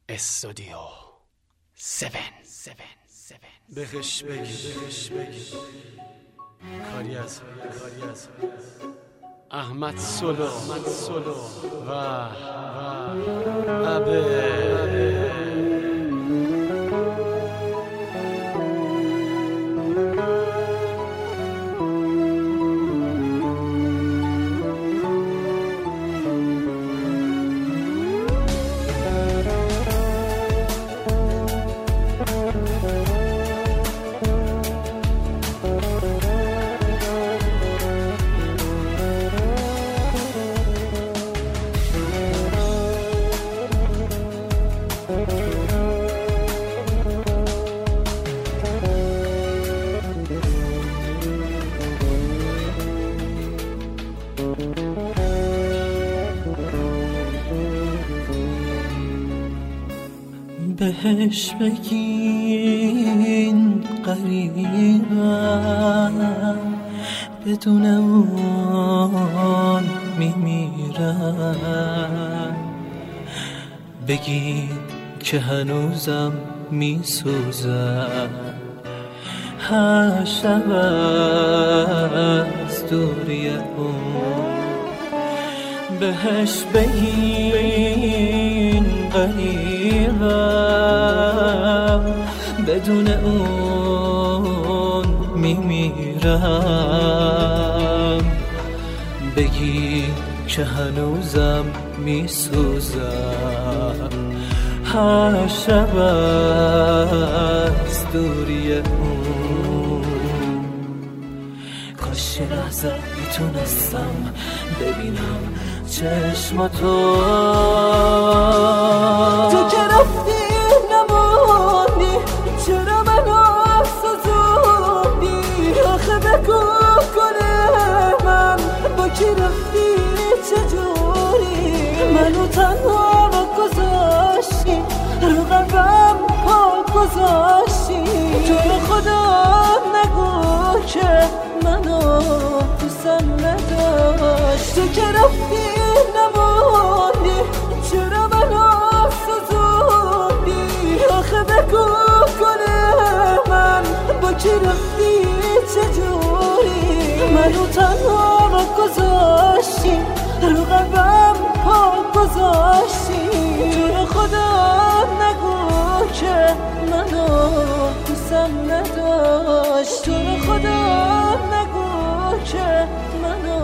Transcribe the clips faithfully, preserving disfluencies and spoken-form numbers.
استودیو سفن بهش بگی بهش بگی کاری از کاری از احمد سلو احمد سلو و و ابه بهش بگین قریبم بدون اون میمیرم، بگین که هنوزم میسوزم هر شب از دوری اون. بهش بگین قریبم بدون اون میمیرم، بگی که هنوزم میسوزم هر شب از دوری اون. کاش یه لحظه میتونستم ببینم چشماتو، تو که رفتی نموندی چرا منو سوزوندی؟ آخه بگو کنه من با کی رفتی چجوری؟ منو تنها گذاشتی رو قلبم پا گذاشتی، تو رو خدا نگو که منو دوستم نداشت. تو که رفتی نموندی چرا منو سوزوندی؟ آخه بگو کنه من با کی رفتی چجوری؟ منو تنها گذاشتی رو قلبم پا گذاشتی، تو رو خدا نگو که منو دوستم نداشت. تو رو خدا نگو که منو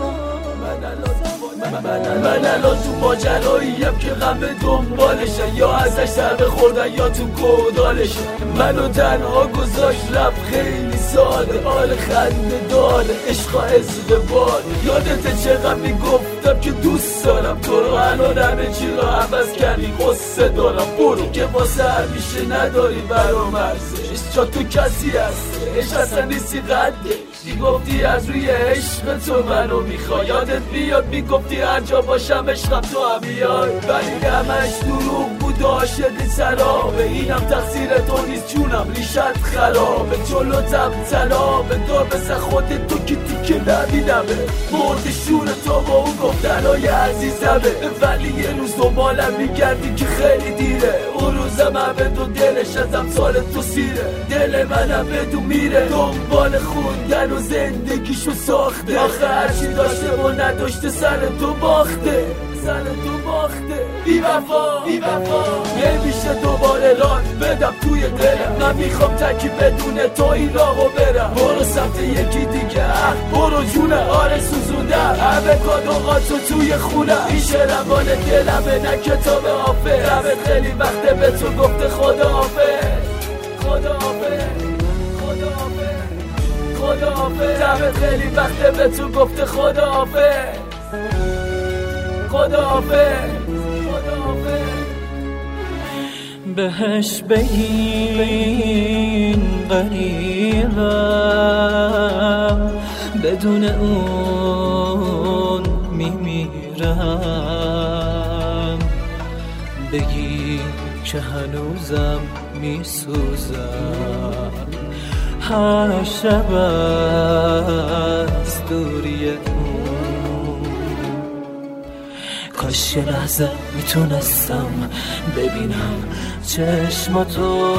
من الان تو ماجراییم که غم دنبالشه، یا ازش سر خوردن یا تو گودالشه. منو تنها گذاشت رفت خیلی ساده، حال خنده داره عشقا ازدبال. یادت چقدر میگفتم که دوست دارم تو رو، الان همه چی رو عوض کردی قصه دارم. برو که واسه همیشه نداری برام ارزش، جا تو کسی هستش اصلا نیستی قدش. میگفتی از روی عشق تو منو میخوای، یادت بیاد میگفتی هر جا باشم عشقم تو هم بیای، ولی همش دروغ بود عاشق سرابه. اینم تقصیر تو نیست چونم ریشت خرابه، جلوتم تلابه دار بزن خودت تو که تیکه نبینمه. مرد شور تو با اون گفتنهای عزیزمه، ولی یه روز دنبالم میگردی که خیلی دیره. اون روزم همه دو دلش ازم سال تو سیره، دل منم بدون میره دنبال خوندن و زندگیشو ساخته. آخه هرچی داشته و نداشته سر تو باخته، سر تو باخته. بی وفا بی وفا نمیشه دوباره راه بدم توی دلم، من میخوام تکی بدون تو این راهو برم. برو سمت یکی دیگه برو جونه آره سوزوندم همه کادوهاتو توی خونم. این شعرم مال دلمه نه کتاب حافظ، همه خیلی وقته به تو گفته خدا حافظ خدا حافظ خدا حافظ خدا حافظ. همه خیلی وقته به تو گفته خدا حافظ خدا حافظ خدا حافظ. بهش بگین قریبم بدون اون میمیرم، بگی که هنوزم میسوزم هر شب از دوری اون. کاش یه لحظه میتونستم ببینم چشماتو.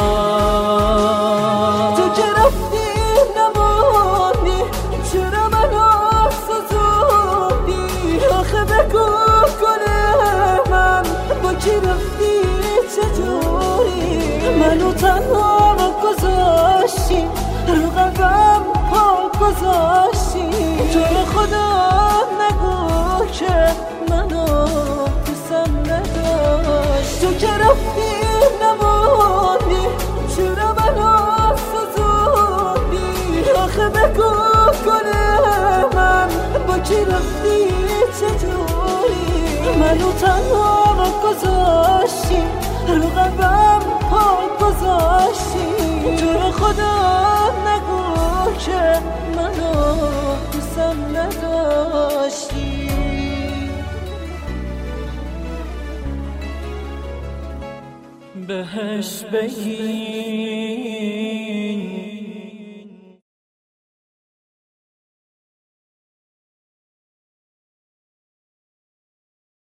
تو که رفتی نموندی چرا منو سوزوندی؟ آخه بگو گل من با کی رفتی چطوری؟ منو تنها گذاشتی رو قلبم پا گذاشتی. تو رو خدا نگو که منو دوستم نداشت. تو که رفتی نموندی چرا منو سوزوندی؟ آخه بگو گل من با کی رفتی چطوری؟ منو تنها گذاشتی رو قلبم پا گذاشتی. تو رو خدا نگو که منو دوستم نداشتی. بهش بگی